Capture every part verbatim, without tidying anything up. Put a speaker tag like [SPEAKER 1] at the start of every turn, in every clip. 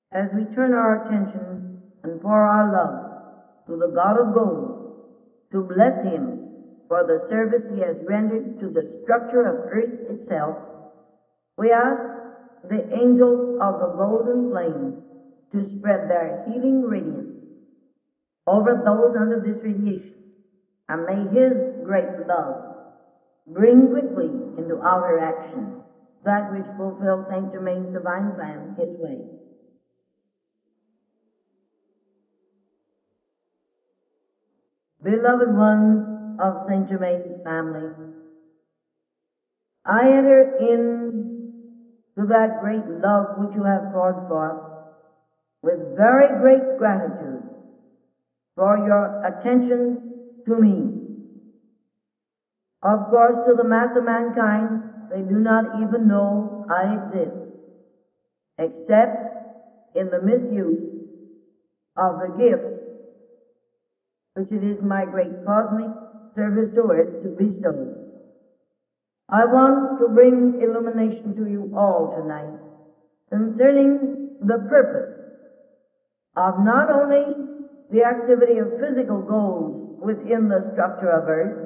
[SPEAKER 1] as we turn our attention and pour our love to the God of gold, to bless him for the service he has rendered to the structure of earth itself, we ask the angels of the golden flame to spread their healing radiance over those under this radiation, and may his great love bring quickly into outer action that which fulfills Saint Germain's divine plan his way. Beloved ones of Saint Germain's family, I enter in to that great love which you have poured forth with very great gratitude for your attention to me. Of course, to the mass of mankind, they do not even know I exist, except in the misuse of the gift which it is my great cosmic service to earth to bestow. I want to bring illumination to you all tonight concerning the purpose of not only the activity of physical gold within the structure of earth,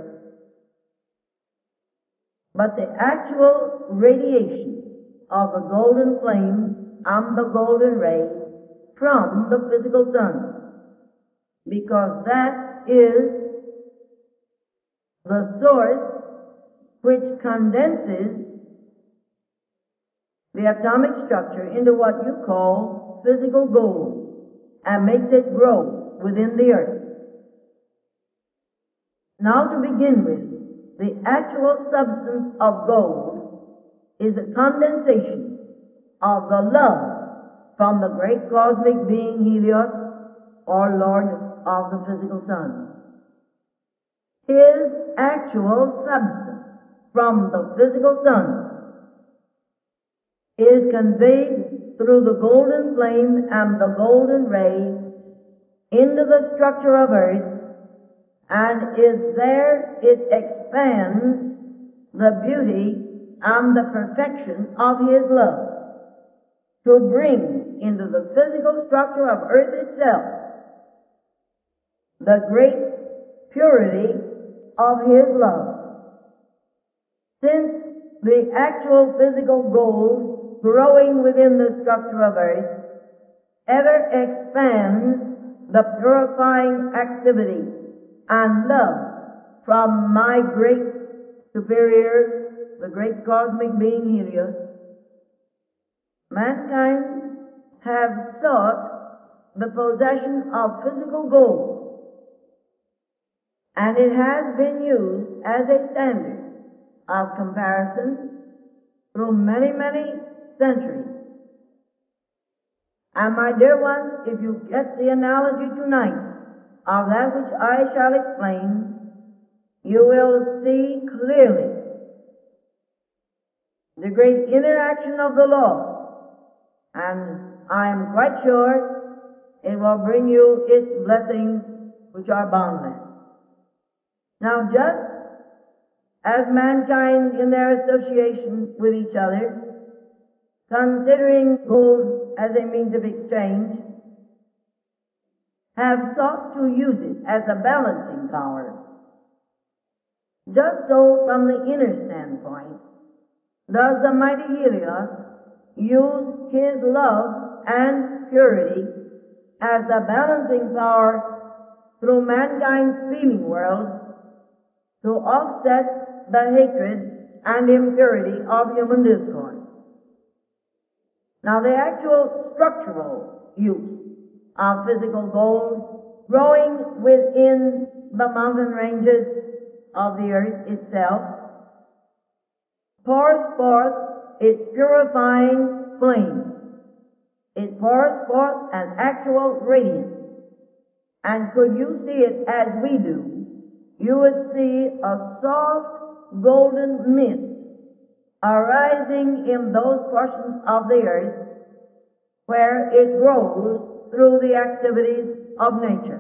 [SPEAKER 1] but the actual radiation of the golden flame and the golden ray from the physical sun, because that is the source which condenses the atomic structure into what you call physical gold and makes it grow within the earth. Now, to begin with, the actual substance of gold is a condensation of the love from the great cosmic being Helios, or Lord of the physical sun. His actual substance from the physical sun is conveyed through the golden flame and the golden ray into the structure of earth, and is there it expands the beauty and the perfection of his love to bring into the physical structure of earth itself the great purity of his love. Since the actual physical gold growing within the structure of earth ever expands the purifying activity and love from my great superior, the great cosmic being Helios, mankind have sought the possession of physical gold, and it has been used as a standard of comparison through many, many centuries. And my dear ones, if you get the analogy tonight of that which I shall explain, you will see clearly the great interaction of the law, and I am quite sure it will bring you its blessings which are boundless. Now, just as mankind in their association with each other, considering gold as a means of exchange, have sought to use it as a balancing power, just so from the inner standpoint does the mighty Helios use his love and purity as the balancing power through mankind's feeling world to offset the hatred and impurity of human discord. Now, the actual structural use of physical gold growing within the mountain ranges of the earth itself pours forth its purifying flame. It pours forth an actual radiance. And could you see it as we do, you would see a soft golden mist arising in those portions of the earth where it grows through the activities of nature.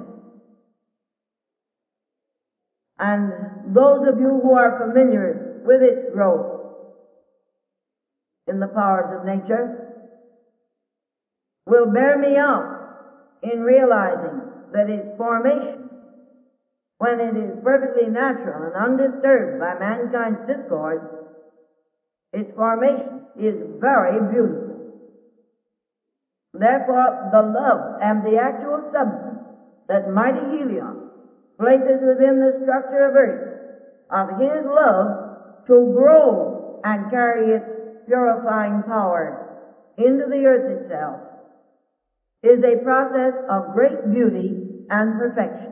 [SPEAKER 1] And those of you who are familiar with its growth in the powers of nature will bear me out in realizing that its formation, when it is perfectly natural and undisturbed by mankind's discord, its formation is very beautiful. Therefore, the love and the actual substance that mighty Helios places within the structure of earth, of his love to grow and carry its purifying power into the earth itself, is a process of great beauty and perfection.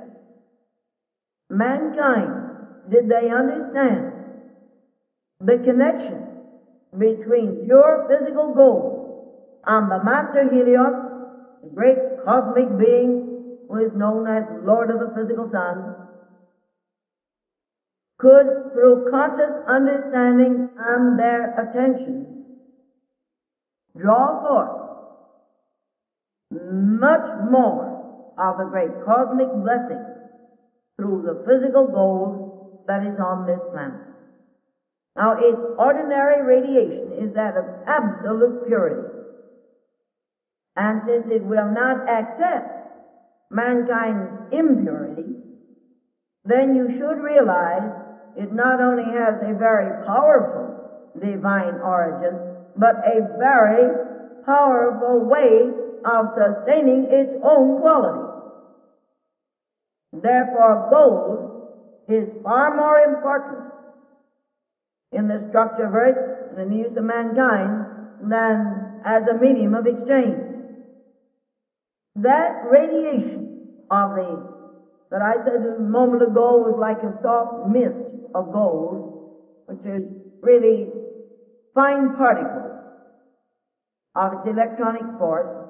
[SPEAKER 1] Mankind, did they understand the connection between pure physical gold and the Master Helios, the great cosmic being who is known as Lord of the Physical Sun, could, through conscious understanding and their attention, draw forth much more of the great cosmic blessing through the physical gold that is on this planet. Now, its ordinary radiation is that of absolute purity. And since it will not accept mankind's impurity, then you should realize it not only has a very powerful divine origin, but a very powerful way of sustaining its own quality. Therefore, gold is far more important in the structure of earth and in the use of mankind than as a medium of exchange. That radiation of the, that I said a moment ago, was like a soft mist of gold, which is really fine particles of its electronic force,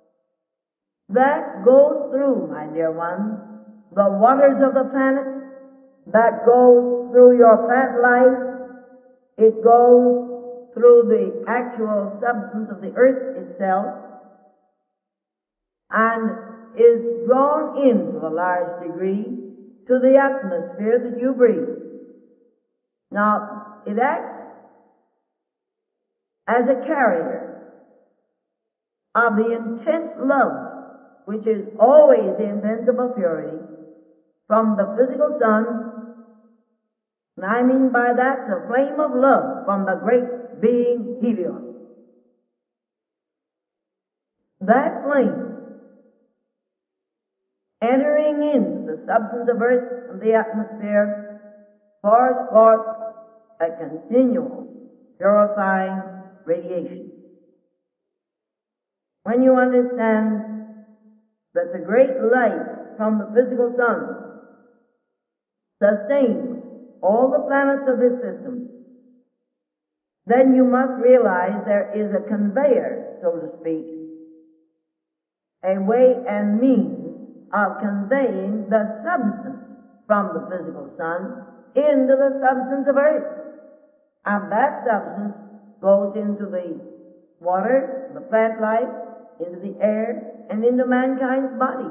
[SPEAKER 1] that goes through, my dear ones, the waters of the planet, that goes through your plant life, it goes through the actual substance of the earth itself, and is drawn in to a large degree to the atmosphere that you breathe. Now, it acts as a carrier of the intense love which is always the invincible purity from the physical sun, and I mean by that the flame of love from the great being Helios. That flame, entering into the substance of earth and the atmosphere, pours forth a continual purifying radiation. When you understand that the great light from the physical sun sustains all the planets of this system, then you must realize there is a conveyor, so to speak, a way and means of conveying the substance from the physical sun into the substance of earth. And that substance goes into the water, the plant life, into the air, and into mankind's body.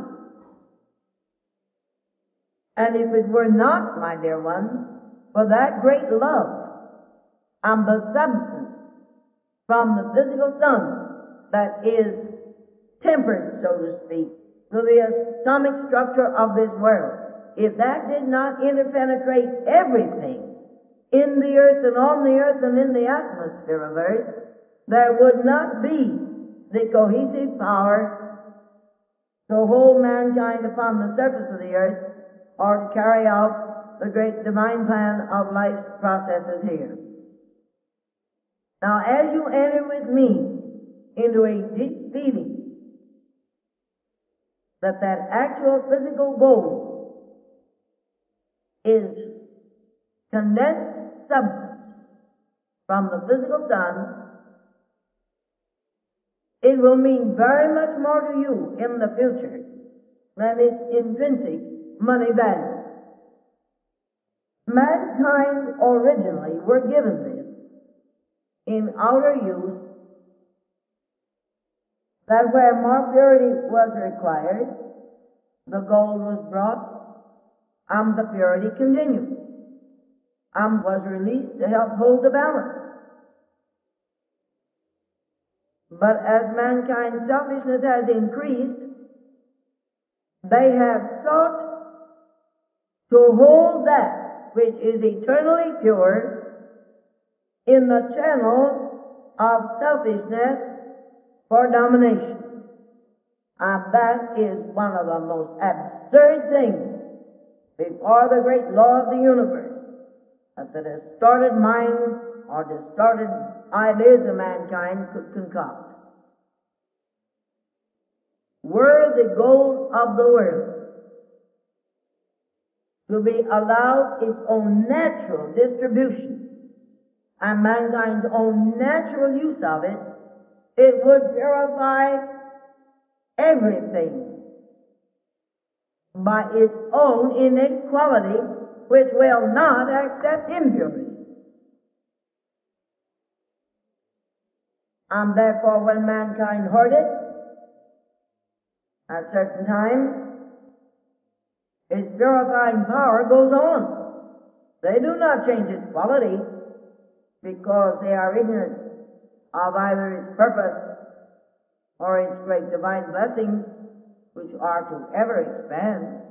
[SPEAKER 1] And if it were not, my dear ones, for that great love and the substance from the physical sun that is tempered, so to speak, to the atomic structure of this world, if that did not interpenetrate everything in the earth and on the earth and in the atmosphere of earth, there would not be the cohesive power to hold mankind upon the surface of the earth or to carry out the great divine plan of life's processes here. Now, as you enter with me into a deep feeling that that actual physical gold is condensed substance from the physical sun, it will mean very much more to you in the future than its intrinsic money value. Mankind originally were given this in outer use, that where more purity was required, the gold was brought, and the purity continued, and was released to help hold the balance. But as mankind's selfishness has increased, they have sought to hold that which is eternally pure in the channels of selfishness for domination. And that is one of the most absurd things before the great law of the universe that the distorted mind or distorted ideas of mankind could concoct. Were the goals of the world to be allowed its own natural distribution and mankind's own natural use of it, it would purify everything by its own innate quality, which will not accept impurity. And therefore, when mankind heard it, at certain times, its purifying power goes on. They do not change its quality because they are ignorant of either its purpose or its great divine blessings, which are to ever expand.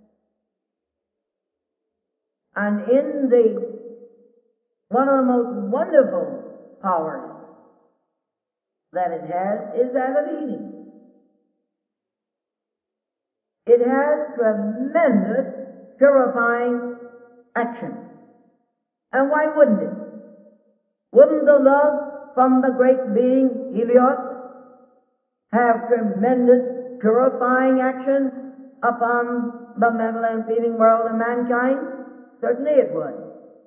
[SPEAKER 1] And in the one of the most wonderful powers that it has is that of eating. It has tremendous purifying action. And why wouldn't it? Wouldn't the love from the great being Helios have tremendous purifying action upon the mental and feeling world of mankind? Certainly it would.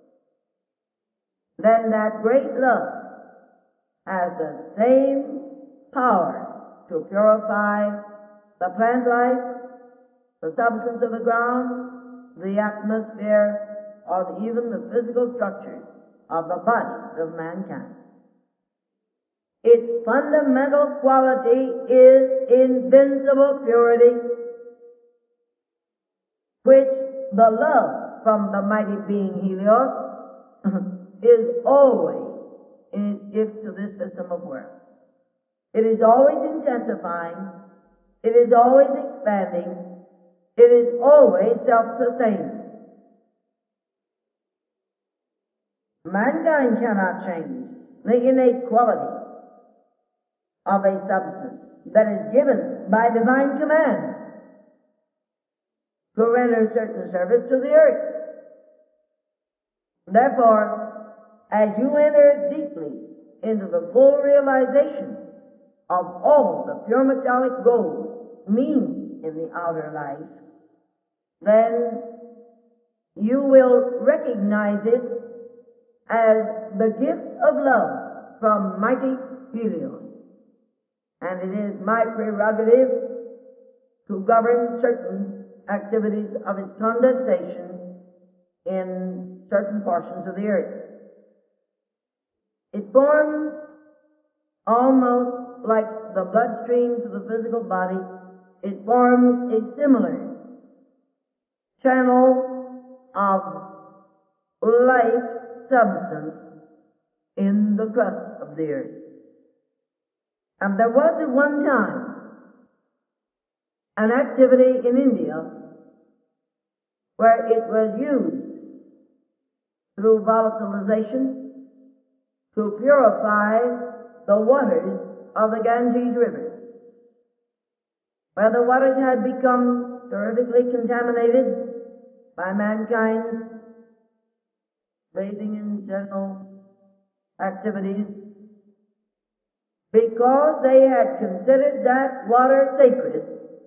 [SPEAKER 1] Then that great love has the same power to purify the plant life, the substance of the ground, the atmosphere, or even the physical structures of the bodies of mankind. Its fundamental quality is invincible purity, which the love from the mighty being Helios is always in its gift to this system of work. It is always intensifying, it is always expanding, it is always self-sustaining. Mankind cannot change the innate quality of a substance that is given by divine command to render certain service to the earth. Therefore, as you enter deeply into the full realization of all the pure metallic gold means in the outer life, then you will recognize it as the gift of love from mighty Helios. And it is my prerogative to govern certain activities of its condensation in certain portions of the earth. It forms almost like the bloodstream to the physical body. It forms a similar channel of life substance in the crust of the earth. And there was at one time an activity in India where it was used through volatilization to purify the waters of the Ganges River, where the waters had become terrifically contaminated by mankind's bathing in general activities, because they had considered that water sacred.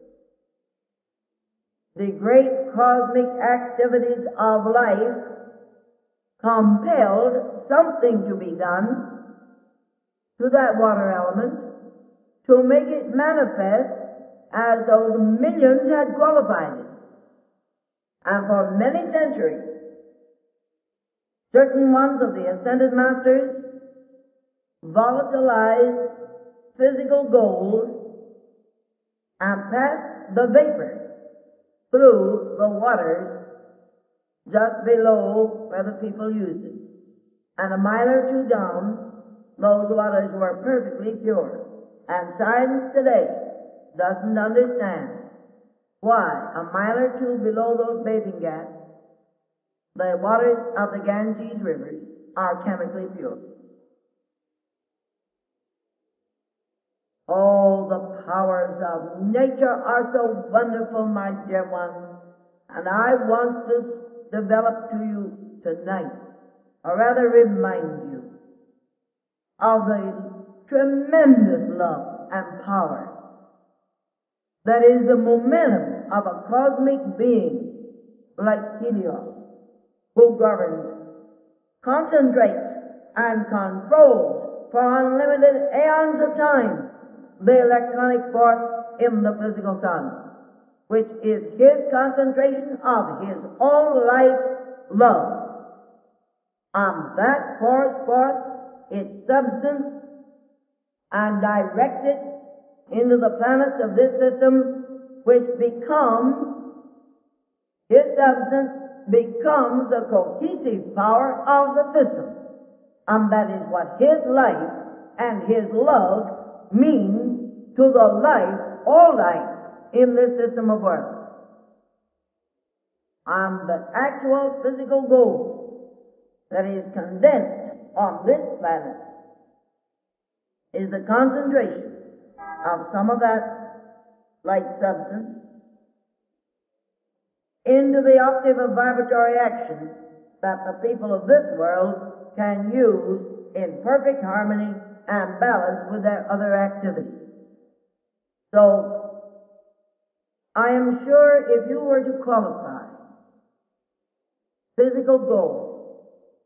[SPEAKER 1] The great cosmic activities of life compelled something to be done to that water element to make it manifest as those millions had qualified it. And for many centuries, certain ones of the ascended masters volatilized physical gold and passed the vapor through the waters just below where the people used it. And a mile or two down, those waters were perfectly pure. And science today doesn't understand why a mile or two below those bathing ghats, the waters of the Ganges rivers are chemically pure. Oh, the powers of nature are so wonderful, my dear ones, and I want to develop to you tonight, or rather remind you, of the tremendous love and power that is the momentum of a cosmic being like Helios, who governs, concentrates, and controls for unlimited aeons of time the electronic force in the physical sun, which is his concentration of his own life's love. And that pours forth its substance and directs it into the planets of this system, which become, his substance becomes the cohesive power of the system. And that is what his life and his love mean to the life, all life, in this system of worlds. And the actual physical gold that is condensed on this planet is the concentration of some of that light substance into the octave of vibratory action that the people of this world can use in perfect harmony and balance with their other activities. So, I am sure if you were to qualify physical gold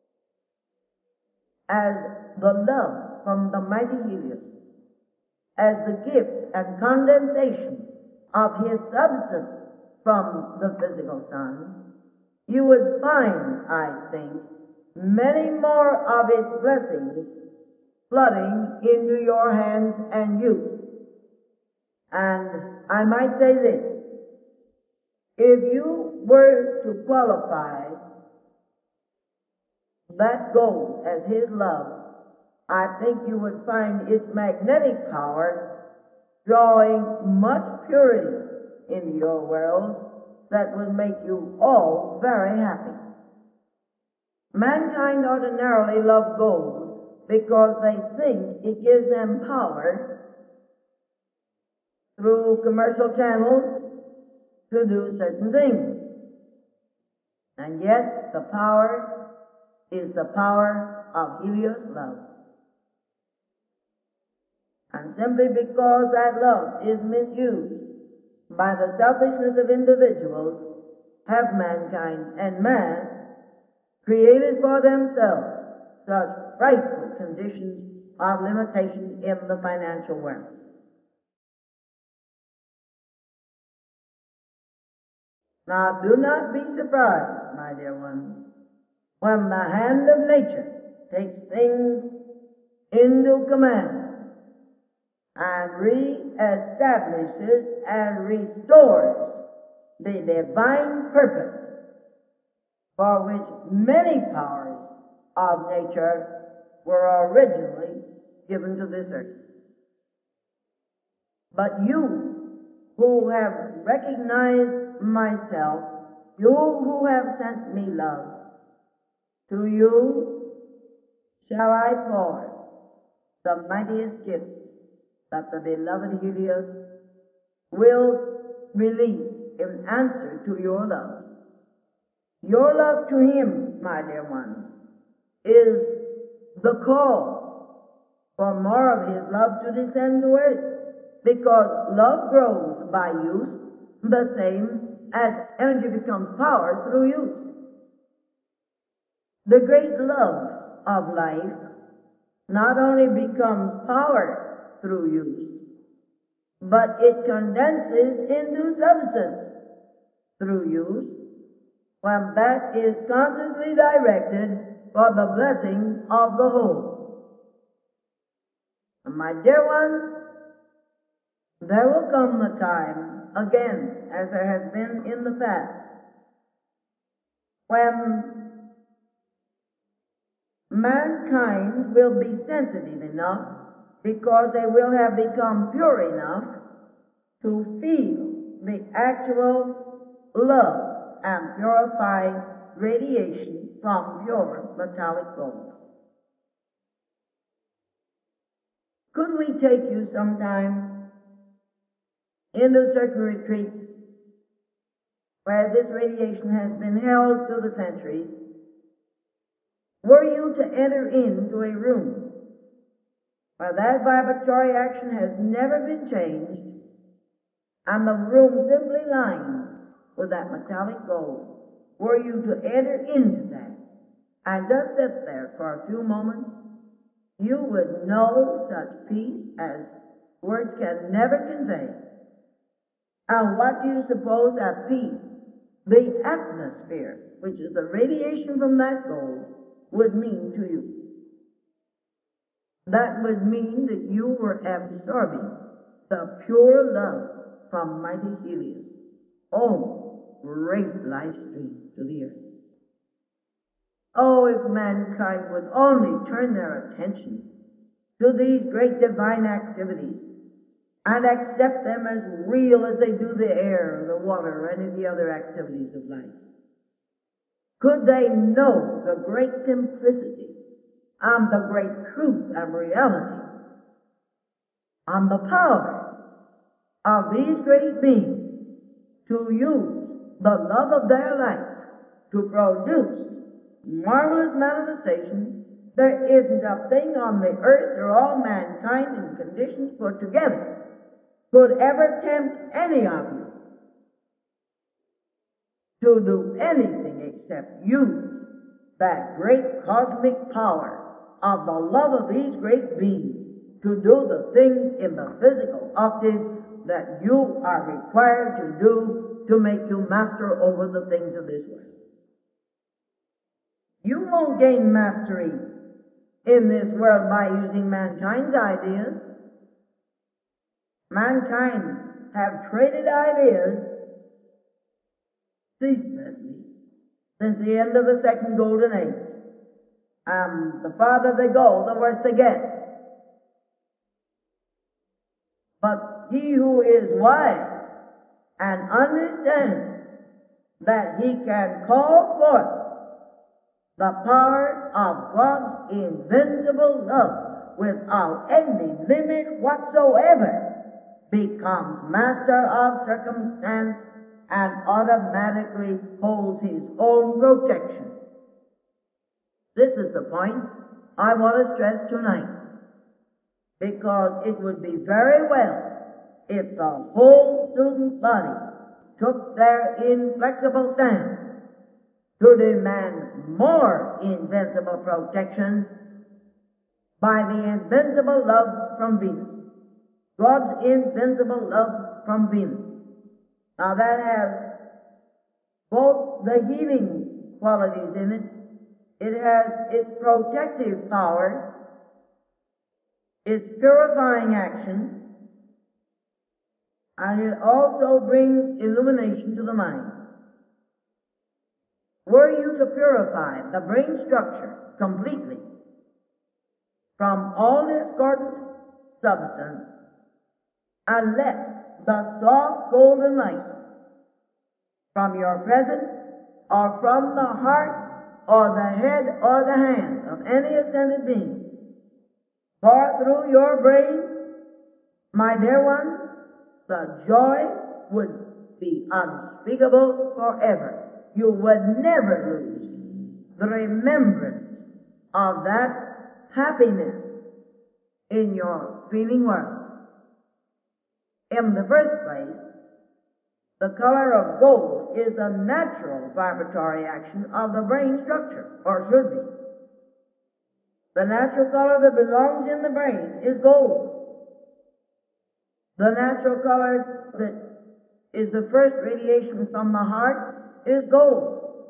[SPEAKER 1] as the love from the mighty Helios, as the gift and condensation of his substance from the physical sun, you would find, I think, many more of its blessings flooding into your hands and use. And I might say this, if you were to qualify that gold as his love, I think you would find its magnetic power drawing much purity into your world that would make you all very happy. Mankind ordinarily love gold because they think it gives them power through commercial channels to do certain things. And yet the power is the power of Helios love. And simply because that love is misused by the selfishness of individuals, have mankind en masse created for themselves such frightful conditions of limitation in the financial world. Now, do not be surprised, my dear ones, when the hand of nature takes things into command and re-establishes and restores the divine purpose for which many powers of nature were originally given to this earth. But you who have recognized myself, you who have sent me love, to you shall I pour the mightiest gift that the beloved Helios will release in answer to your love. Your love to him, my dear ones, is the call for more of his love to descend to earth, because love grows by use the same as energy becomes power through use. The great love of life not only becomes power through use, but it condenses into substance through use, when that is consciously directed for the blessing of the whole. And my dear ones, there will come a time, again, as there has been in the past, when mankind will be sensitive enough because they will have become pure enough to feel the actual love and purifying radiation from pure metallic gold. Could we take you sometime in the certain retreat where this radiation has been held through the centuries? Were you to enter into a room where that vibratory action has never been changed, and the room simply lined with that metallic gold, were you to enter into that and just sit there for a few moments, you would know such peace as words can never convey. And what do you suppose that peace, the atmosphere, which is the radiation from that gold, would mean to you? That would mean that you were absorbing the pure love from mighty Helios. Oh, great life stream to the earth. Oh, if mankind would only turn their attention to these great divine activities and accept them as real as they do the air, the water, or any of the other activities of life. Could they know the great simplicity and the great truth and reality and the power of these great beings to use the love of their life to produce marvelous manifestations, there isn't a thing on the earth or all mankind in conditions put together could ever tempt any of you to do anything except use that great cosmic power of the love of these great beings to do the things in the physical octave that you are required to do to make you master over the things of this world. You won't gain mastery in this world by using mankind's ideas. Mankind have traded ideas ceaselessly since the end of the second golden age. And the farther they go, the worse they get. But he who is wise and understands that he can call forth the power of God's invincible love without any limit whatsoever, becomes master of circumstance and automatically holds his own protection. This is the point I want to stress tonight, because it would be very well if the whole student body took their inflexible stand to demand more invincible protection by the invincible love from Venus. God's invincible love from Venus. Now that has both the healing qualities in it, it has its protective power, its purifying action, and it also brings illumination to the mind. Were you to purify the brain structure completely from all discordant substance and let the soft golden light from your presence or from the heart or the head or the hand of any ascended being pour through your brain, my dear ones, the joy would be unspeakable forever. You would never lose the remembrance of that happiness in your feeling world. In the first place, the color of gold is a natural vibratory action of the brain structure, or should be. The natural color that belongs in the brain is gold. The natural color that is the first radiation from the heart is gold.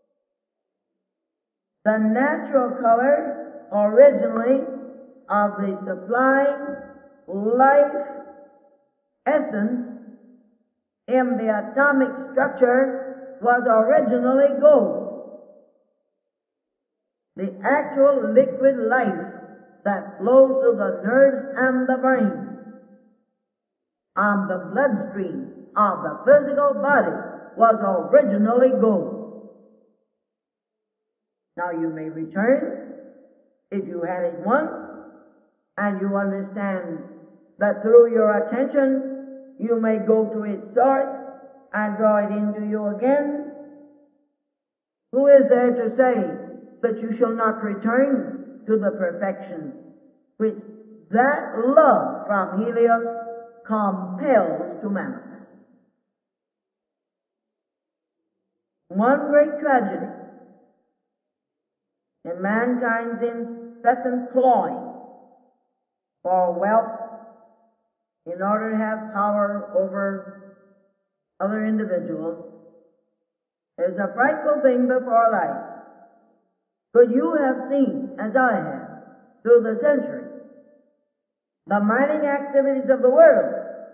[SPEAKER 1] The natural color originally of the supplying life essence in the atomic structure was originally gold. The actual liquid life that flows through the nerves and the brain and the bloodstream of the physical body was originally gold. Now you may return if you had it once and you understand that through your attention you may go to its source and draw it into you again. Who is there to say that you shall not return to the perfection which that love from Helios compels to manifest? One great tragedy in mankind's incessant clawing for wealth in order to have power over other individuals is a frightful thing before life. Could you have seen, as I have, through the centuries, the mining activities of the world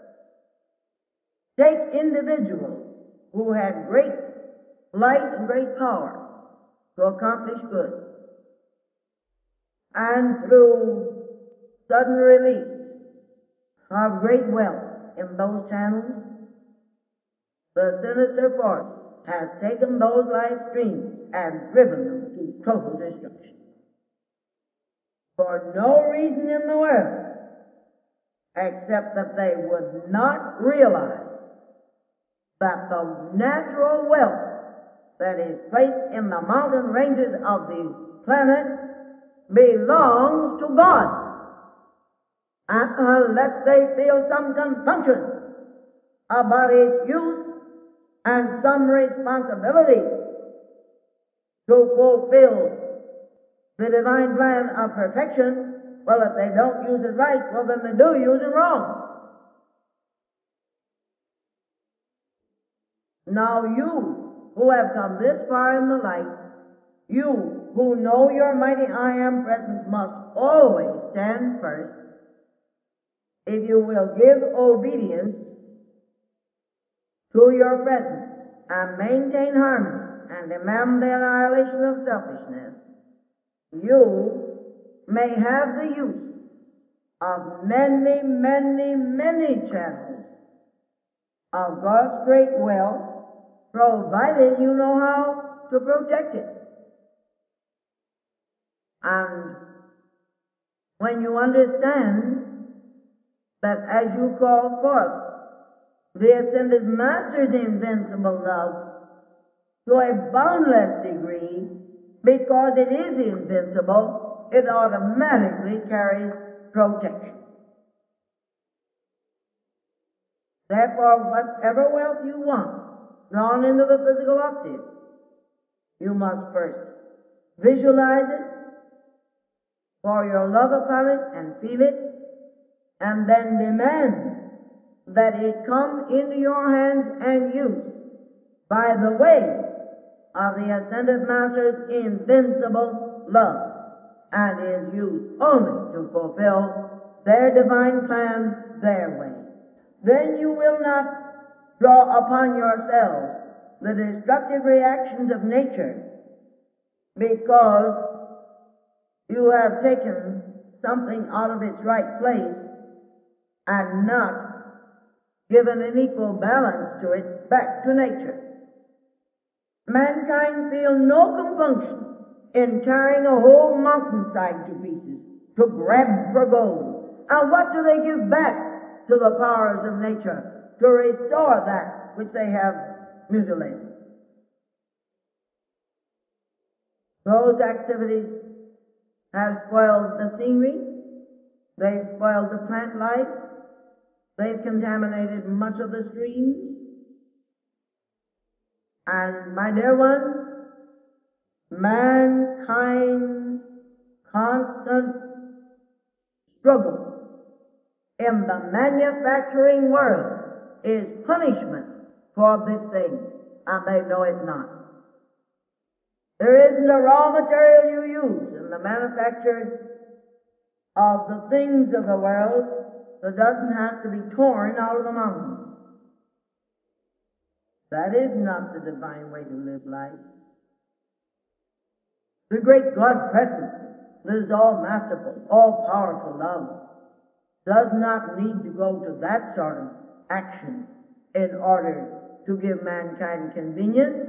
[SPEAKER 1] take individuals who had great light and great power to accomplish good, and through sudden release of great wealth in those channels, the sinister force has taken those life streams and driven them to total destruction. For no reason in the world except that they would not realize that the natural wealth that is placed in the mountain ranges of the planet belongs to God. And unless they feel some compunction about its use and some responsibility to fulfill the divine plan of perfection, well, if they don't use it right, well, then they do use it wrong. Now you who have come this far in the light, you who know your mighty I Am presence must always stand first if you will give obedience to your presence and maintain harmony and demand the annihilation of selfishness. You may have the use of many, many, many channels of God's great will, provided you know how to protect it. And when you understand that as you call forth the Ascended Master's invincible love to a boundless degree, because it is invincible, it automatically carries protection. Therefore, whatever wealth you want drawn into the physical octave, you must first visualize it, pour your love upon it and feel it, and then demand that it come into your hands and use by the way of the Ascended Master's invincible love, and is used only to fulfill their divine plan their way. Then you will not draw upon yourselves the destructive reactions of nature, because you have taken something out of its right place and not given an equal balance to it back to nature. Mankind feel no compunction in tearing a whole mountainside to pieces to grab for gold. And what do they give back to the powers of nature to restore that which they have mutilated? Those activities have spoiled the scenery, they've spoiled the plant life, they've contaminated much of the streams. And, my dear ones, mankind's constant struggle in the manufacturing world is punishment for this thing, and they know it not. There isn't a raw material you use in the manufacture of the things of the world that doesn't have to be torn out of the mountains. That is not the divine way to live life. The great God presence this all-masterful, all-powerful love does not need to go to that sort of action in order to give mankind convenience.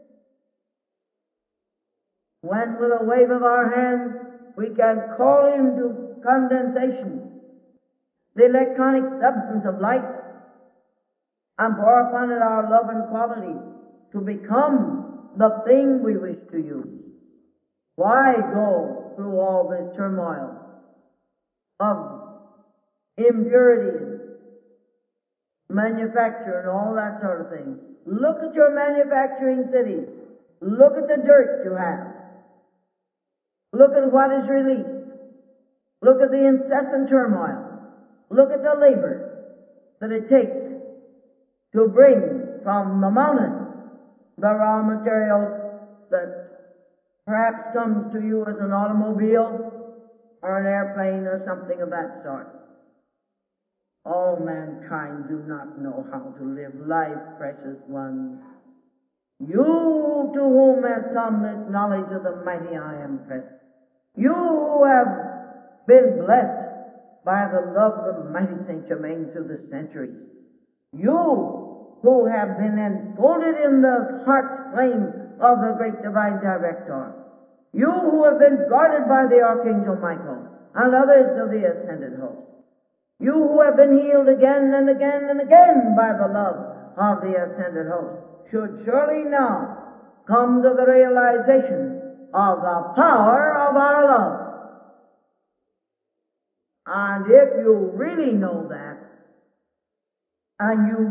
[SPEAKER 1] When with a wave of our hand we can call into condensation the electronic substance of light and pour upon it our love and qualities to become the thing we wish to use. Why go through all this turmoil of impurity, manufacture, and all that sort of thing? Look at your manufacturing cities. Look at the dirt you have. Look at what is released. Look at the incessant turmoil. Look at the labor that it takes to bring from the mountain the raw materials that perhaps comes to you as an automobile or an airplane or something of that sort. All mankind do not know how to live life, precious ones. You to whom has come this knowledge of the mighty I am present. You who have been blessed by the love of the mighty Saint Germain through the centuries. You who have been enfolded in the heart's flame of the great divine director. You who have been guarded by the Archangel Michael and others of the ascended host. You who have been healed again and again and again by the love of the ascended host should surely now come to the realization of the power of our love. And if you really know that, and you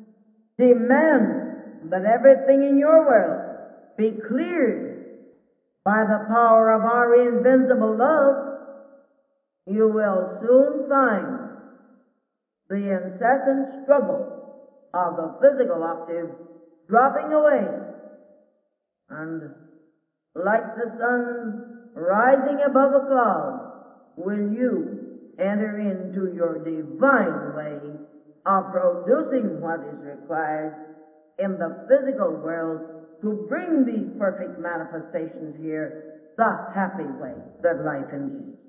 [SPEAKER 1] demand that everything in your world be cleared by the power of our invincible love, you will soon find the incessant struggle of the physical octave dropping away, and like the sun rising above a cloud, will you enter into your divine way of producing what is required in the physical world to bring these perfect manifestations here, the happy way that life indeed.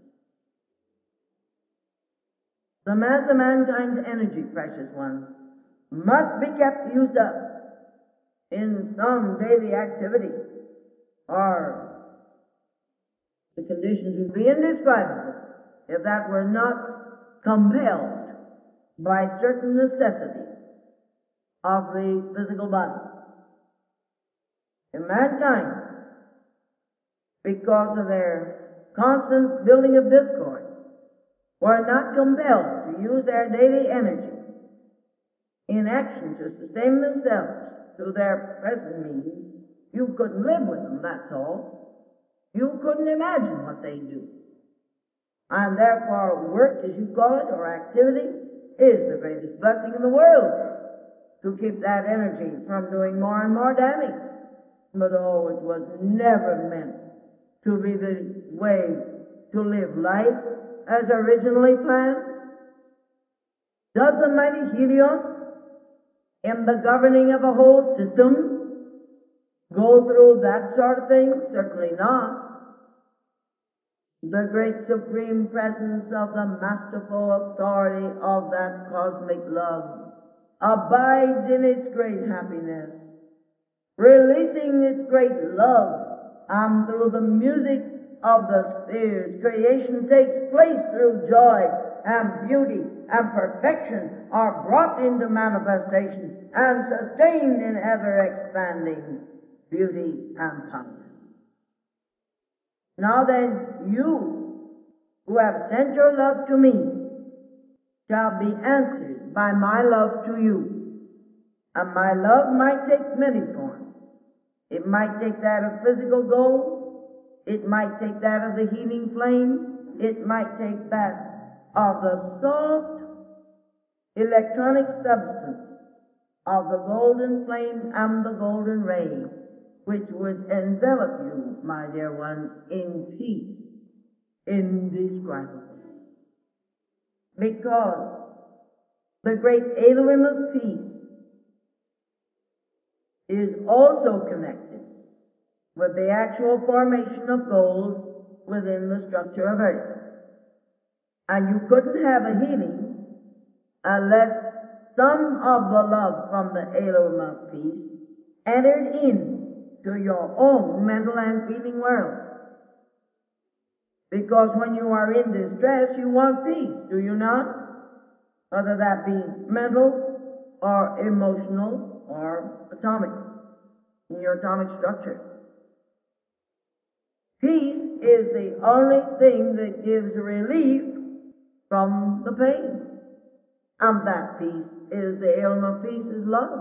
[SPEAKER 1] The mass of mankind's energy, precious ones, must be kept used up in some daily activity, or the conditions would be indescribable if that were not compelled by certain necessities of the physical body. In mankind, because of their constant building of discord, were not compelled to use their daily energy in action to sustain themselves through their present means, you couldn't live with them, that's all. You couldn't imagine what they do. And therefore, work, as you call it, or activity, is the greatest blessing in the world, to keep that energy from doing more and more damage. But oh, it was never meant to be the way to live life as originally planned. Does the mighty Helios, in the governing of a whole system, go through that sort of thing? Certainly not. The great supreme presence of the masterful authority of that cosmic love abides in its great happiness, releasing its great love, and through the music of the spheres, creation takes place through joy and beauty and perfection are brought into manifestation and sustained in ever-expanding beauty and power. Now then, you who have sent your love to me shall be answered by my love to you. And my love might take many forms. It might take that of physical gold. It might take that of the healing flame. It might take that of the soft electronic substance of the golden flame and the golden ray, which would envelop you, my dear ones, in peace indescribable. Because the great Elohim of peace is also connected with the actual formation of gold within the structure of earth. And you couldn't have a healing unless some of the love from the element of peace entered in to your own mental and feeling world. Because when you are in distress, you want peace, do you not? Whether that be mental or emotional or atomic, in your atomic structure. Peace is the only thing that gives relief from the pain. And that peace is the element of peace is love.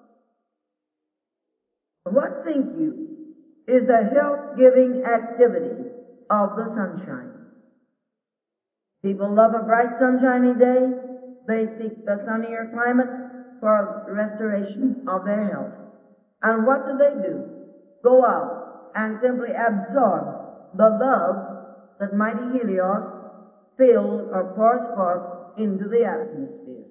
[SPEAKER 1] What think you is the health-giving activity of the sunshine? People love a bright sunshiny day. They seek the sunnier climate for restoration of their health. And what do they do? Go out and simply absorb the love that mighty Helios fills or pours forth into the atmosphere.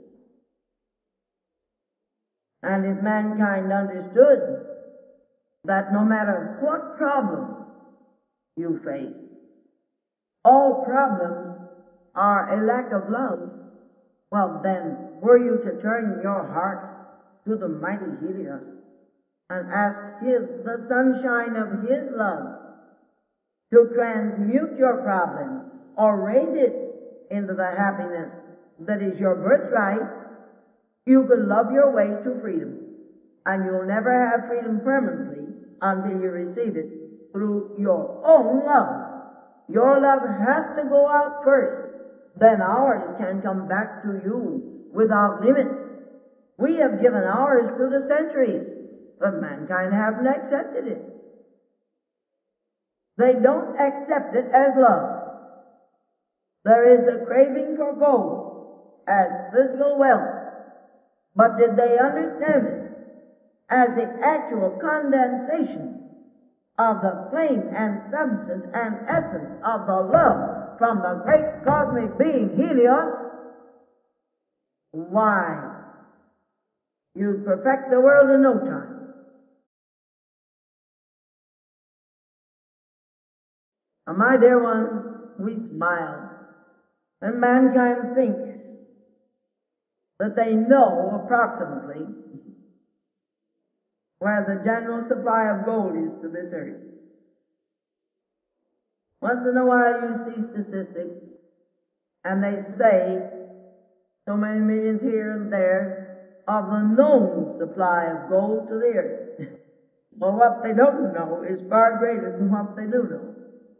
[SPEAKER 1] And if mankind understood that no matter what problem you face, all problems are a lack of love, well then, were you to turn your heart to the mighty Helios and ask his, the sunshine of his love to transmute your problem or raise it into the happiness that is your birthright, you could love your way to freedom. And you'll never have freedom permanently until you receive it through your own love. Your love has to go out first. Then ours can come back to you without limit. We have given ours through the centuries, but mankind haven't accepted it. They don't accept it as love. There is a craving for gold as physical wealth, but did they understand it as the actual condensation of the flame and substance and essence of the love from the great cosmic being Helios? Why, you'd perfect the world in no time. Now, my dear ones, we smile when mankind thinks that they know approximately where the general supply of gold is to this earth. Once in a while you see statistics, and they say so many millions here and there of the known supply of gold to the earth. Well, what they don't know is far greater than what they do know.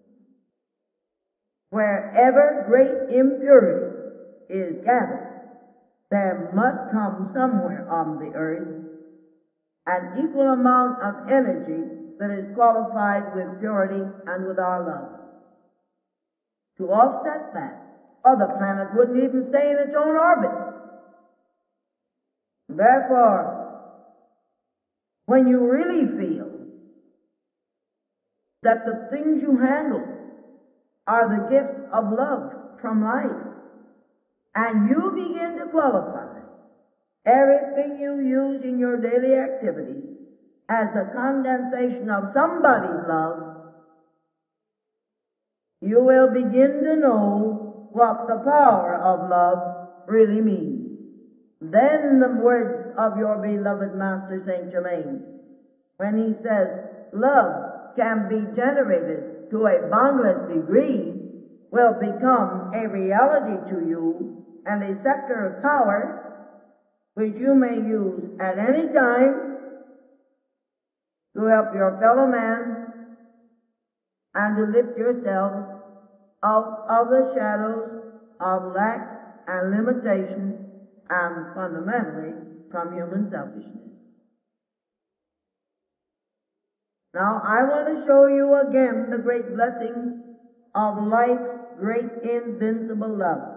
[SPEAKER 1] Wherever great impurity is gathered, there must come somewhere on the earth an equal amount of energy that is qualified with purity and with our love. To offset that, or the planet wouldn't even stay in its own orbit. Therefore, when you really feel that the things you handle are the gifts of love from life, and you begin to qualify everything you use in your daily activities as a condensation of somebody's love, you will begin to know what the power of love really means. Then the words of your beloved Master Saint Germain, when he says love can be generated to a boundless degree, will become a reality to you and a sector of power which you may use at any time to help your fellow man and to lift yourselves out of the shadows of lack and limitation and fundamentally from human selfishness. Now I want to show you again the great blessings of life's great invincible love.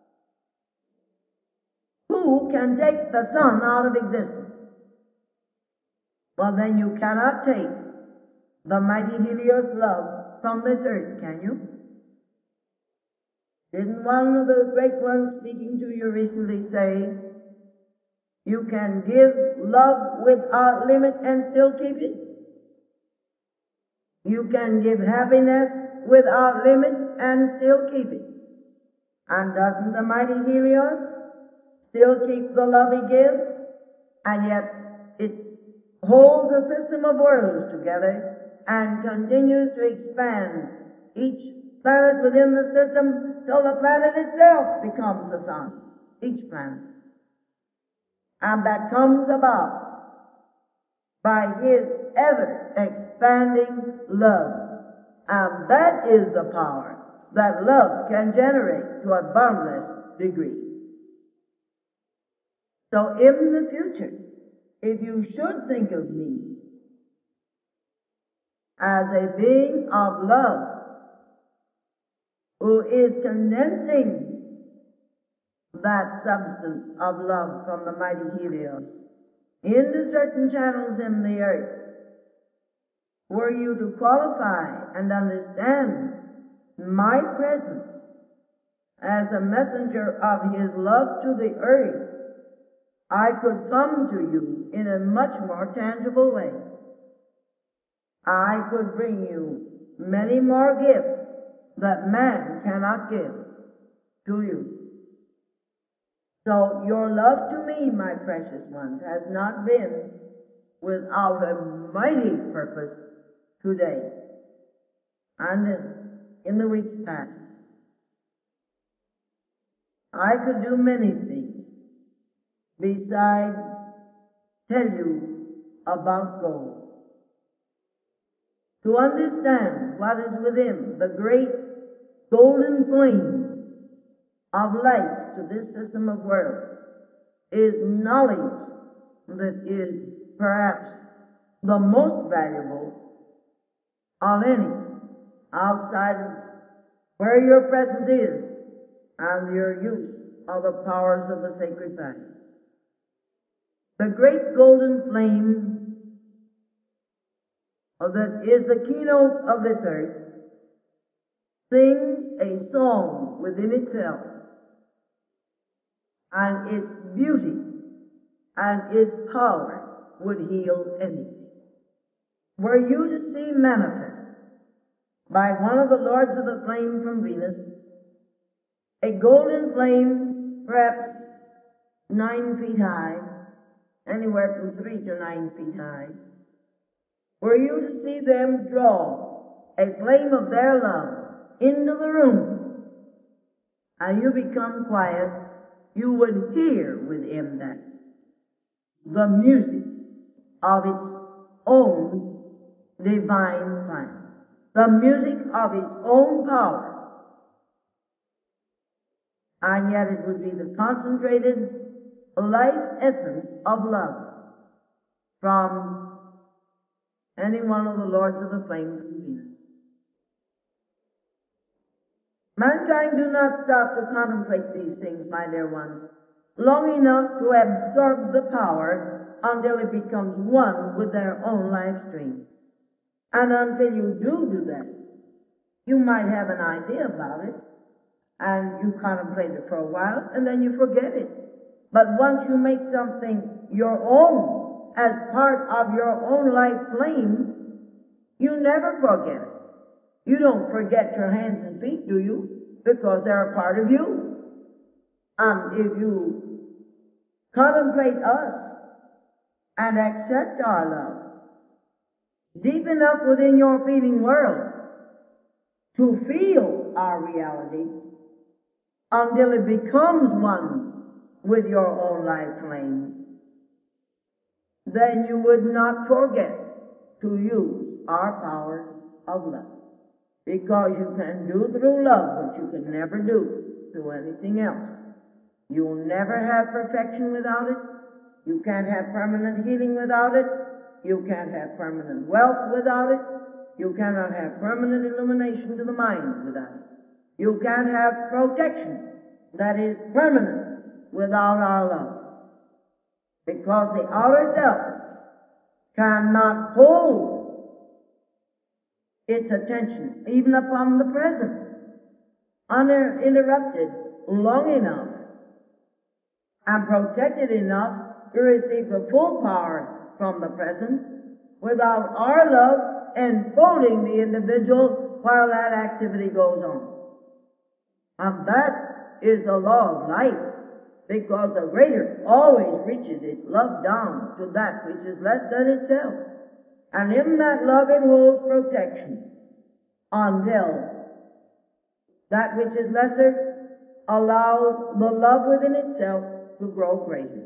[SPEAKER 1] Who can take the sun out of existence? Well, then you cannot take the mighty Helios love from this earth, can you? Didn't one of the great ones speaking to you recently say, you can give love without limit and still keep it? You can give happiness without limit and still keep it. And doesn't the mighty Helios still keep the love he gives? And yet it holds a system of worlds together and continues to expand each planet within the system till the planet itself becomes the sun. Each planet. And that comes about by his ever expanding love. And that is the power that love can generate to a boundless degree. So in the future, if you should think of me as a being of love who is condensing that substance of love from the mighty Helios into certain channels in the earth, were you to qualify and understand my presence as a messenger of his love to the earth, I could come to you in a much more tangible way. I could bring you many more gifts that man cannot give to you. So your love to me, my precious ones, has not been without a mighty purpose today and in the weeks past. I could do many things besides tell you about gold. To understand what is within the great golden flame of life to this system of worlds is knowledge that is perhaps the most valuable of any outside of where your presence is and your use of the powers of the sacred fire. The great golden flame that is the keynote of this earth sings a song within itself, and its beauty and its power would heal anything. Were you to see manifest by one of the lords of the flame from Venus a golden flame perhaps nine feet high, anywhere from three to nine feet high, were you to see them draw a flame of their love into the room, and you become quiet, you would hear within that the music of its own divine fire, the music of its own power. And yet it would be the concentrated life essence of love from any one of the lords of the flames of Venus. Mankind do not stop to contemplate these things, my dear ones, long enough to absorb the power until it becomes one with their own life stream. And until you do do that, you might have an idea about it, and you contemplate it for a while, and then you forget it. But once you make something your own, as part of your own life flame, you never forget it. You don't forget your hands and feet, do you? Because they're a part of you. And if you contemplate us and accept our love deep enough within your feeling world to feel our reality until it becomes one with your own life flame, then you would not forget to use our power of love. Because you can do through love what you could never do through anything else. You'll never have perfection without it. You can't have permanent healing without it. You can't have permanent wealth without it. You cannot have permanent illumination to the mind without it. You can't have protection that is permanent without our love. Because the outer self cannot hold its attention, even upon the present, uninterrupted long enough and protected enough to receive the full power from the present without our love enfolding the individual while that activity goes on. And that is the law of life, because the greater always reaches its love down to that which is less than itself. And in that love it holds protection until that which is lesser allows the love within itself to grow greater.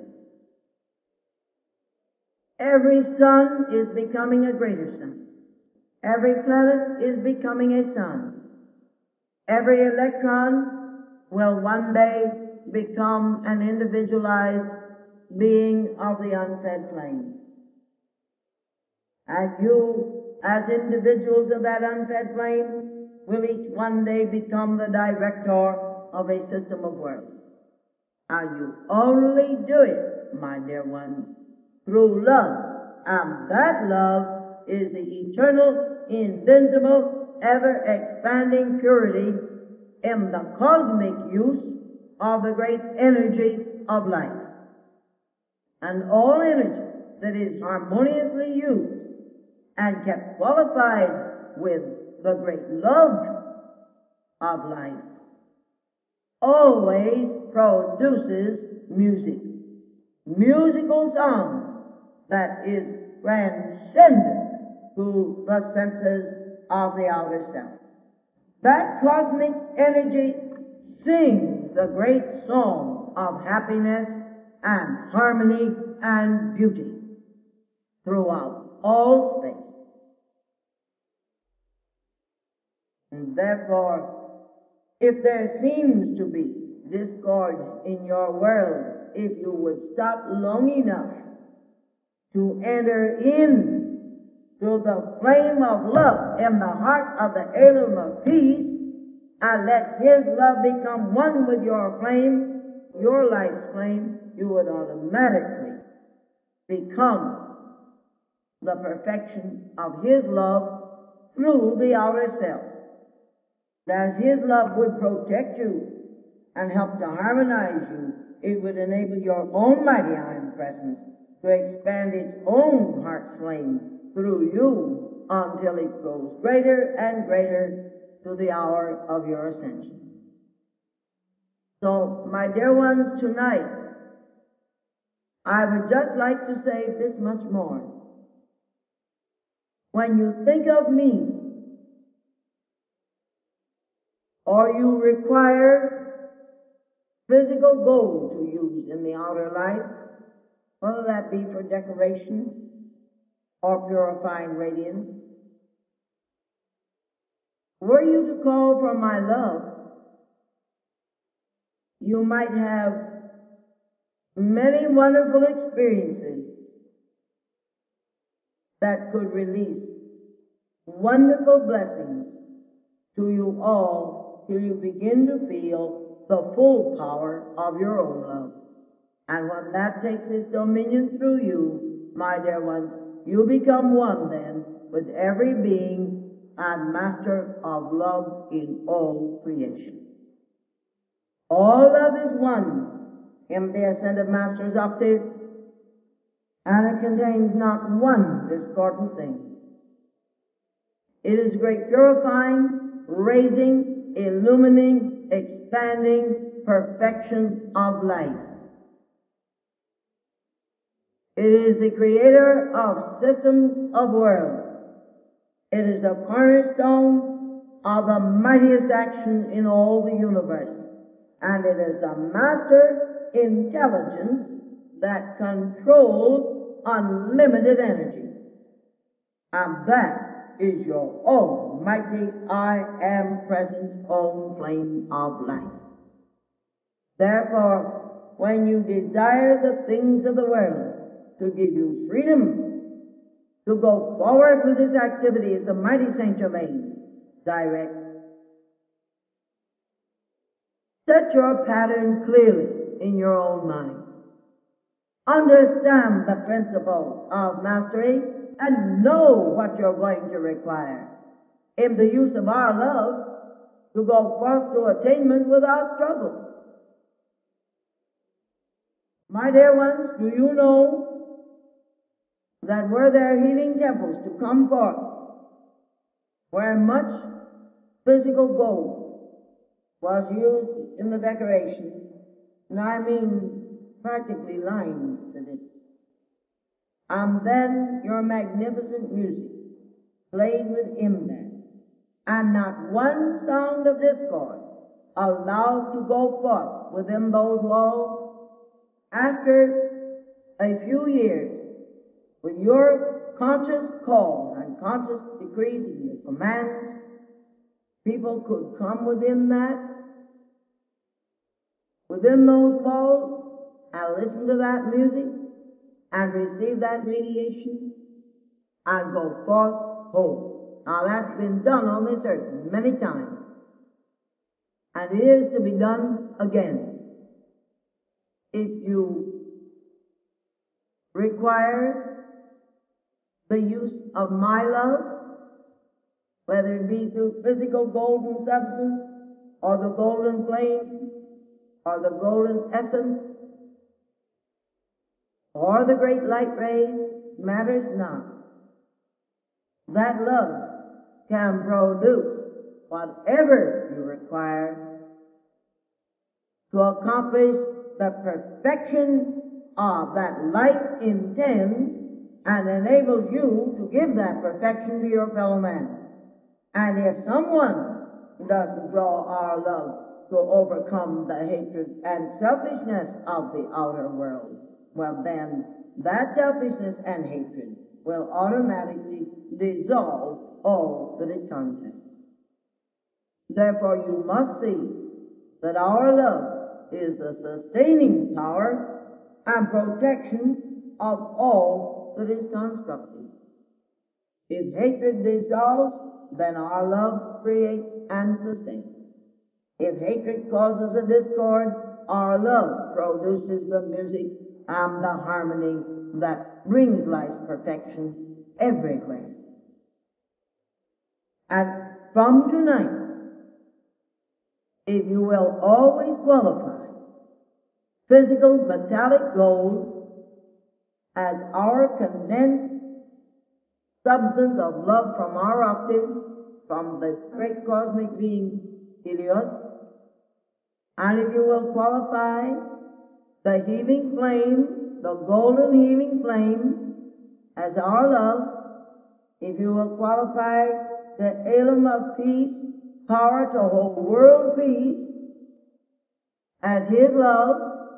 [SPEAKER 1] Every sun is becoming a greater sun. Every planet is becoming a sun. Every electron will one day become an individualized being of the unfed flame. And you, as individuals of that unfed flame, will each one day become the director of a system of worlds. And you only do it, my dear ones, through love. And that love is the eternal, invincible, ever-expanding purity in the cosmic use of the great energy of life. And all energy that is harmoniously used and kept qualified with the great love of life always produces music, musical song that is transcendent to the senses of the outer self. That cosmic energy sings the great song of happiness and harmony and beauty throughout all space. And therefore, if there seems to be discord in your world, if you would stop long enough to enter in to the flame of love in the heart of the alum of peace, and let His love become one with your flame, your life's flame, you would automatically become the perfection of His love through the outer self. As His love would protect you and help to harmonize you, it would enable your own mighty iron presence to expand its own heart flame through you until it grows greater and greater to the hour of your ascension. So, my dear ones, tonight, I would just like to say this much more. When you think of me, or you require physical gold to use in the outer life, whether that be for decoration or purifying radiance, were you to call for my love, you might have many wonderful experiences that could release wonderful blessings to you all till you begin to feel the full power of your own love. And when that takes its dominion through you, my dear ones, you become one then with every being and master of love in all creation. All love is one in the Ascended Master's octave, and it contains not one discordant thing. It is great purifying, raising, illumining, expanding perfection of life. It is the creator of systems of worlds. It is the cornerstone of the mightiest action in all the universe. And it is the master intelligence that controls unlimited energy. And that is your almighty I am present own flame of life. Therefore, when you desire the things of the world to give you freedom to go forward with this activity as the mighty Saint Germain directs, set your pattern clearly in your own mind. Understand the principle of mastery and know what you're going to require in the use of our love to go forth to attainment without struggle. My dear ones, do you know that were there healing temples to come forth, where much physical gold was used in the decoration, and I mean practically lines with it. And then your magnificent music played with imband, and not one sound of discord allowed to go forth within those walls. After a few years, with your conscious calls and conscious decrees and your commands, people could come within that, within those walls, and listen to that music, and receive that radiation, and go forth home. Now that's been done on this earth many times, and it is to be done again. If you require the use of my love, whether it be through physical golden substance, or the golden flame, or the golden essence, or the great light rays, matters not. That love can produce whatever you require to accomplish the perfection of that light intends, and enables you to give that perfection to your fellow man. And if someone doesn't draw our love to overcome the hatred and selfishness of the outer world, well then, that selfishness and hatred will automatically dissolve all that it contains. Therefore, you must see that our love is the sustaining power and protection of all that is constructive. If hatred dissolves, then our love creates and sustains. If hatred causes a discord, our love produces the music and the harmony that brings life's perfection everywhere. And from tonight, if you will always qualify physical metallic gold as our condensed substance of love from our octave, from the great cosmic being Helios, and if you will qualify the healing flame, the golden healing flame, as our love, if you will qualify the element of peace, power to hold world peace, as His love,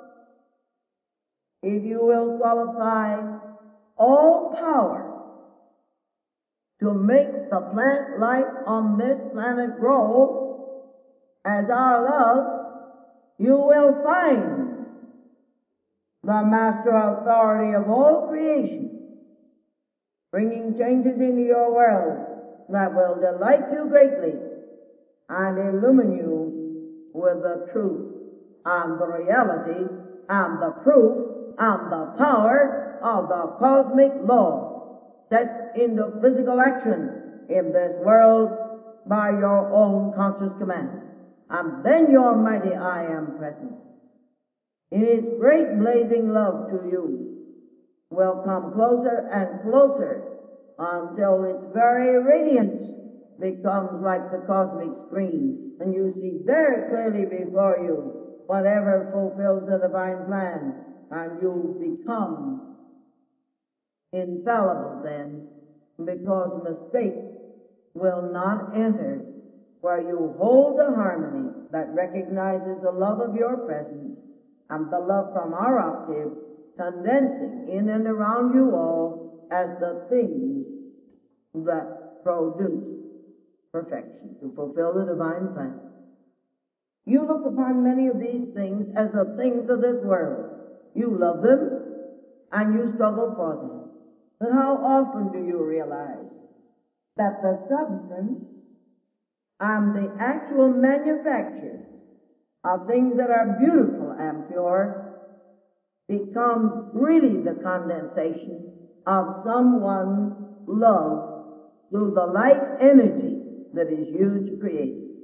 [SPEAKER 1] if you will qualify all power to make the plant life on this planet grow as our love, you will find the master authority of all creation, bringing changes into your world that will delight you greatly and illumine you with the truth and the reality and the proof and the power of the cosmic law set into physical action in this world by your own conscious command. And then your mighty I Am presence, in its great blazing love to you, will come closer and closer until its very radiance becomes like the cosmic screen, and you see very clearly before you whatever fulfills the divine plan, and you become infallible then, because mistakes will not enter where you hold the harmony that recognizes the love of your presence and the love from our octave condensing in and around you all as the things that produce perfection to fulfill the divine plan. You look upon many of these things as the things of this world. You love them and you struggle for them. But how often do you realize that the substance and the actual manufacture of things that are beautiful and pure becomes really the condensation of someone's love through the light energy that is used to create it.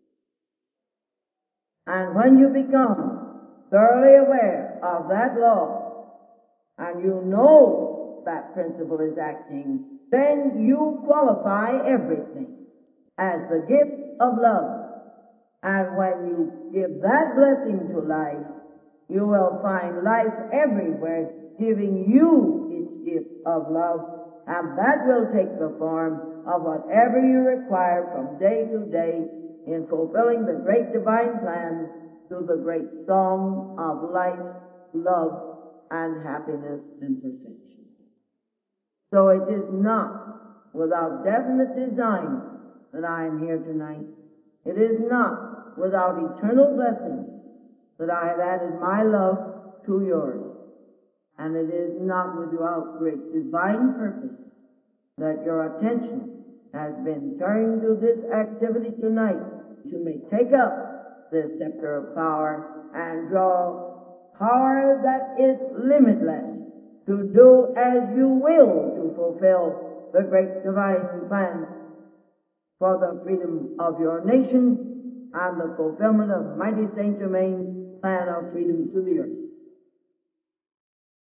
[SPEAKER 1] And when you become thoroughly aware of that law, and you know that principle is acting, then you qualify everything as the gift of love. And when you give that blessing to life, you will find life everywhere giving you its gift of love, and that will take the form of whatever you require from day to day in fulfilling the great divine plan through the great song of life, love, and happiness and perfection. So it is not without definite design that I am here tonight. It is not without eternal blessing that I have added my love to yours. And it is not without great divine purpose that your attention has been turned to this activity tonight. You may take up this scepter of power and draw power that is limitless to do as you will to fulfill the great divine plan for the freedom of your nation and the fulfillment of mighty Saint Germain's plan of freedom to the earth.